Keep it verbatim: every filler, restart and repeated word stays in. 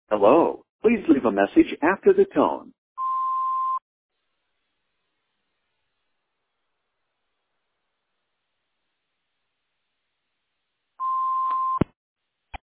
Hello. Please leave a message after the tone.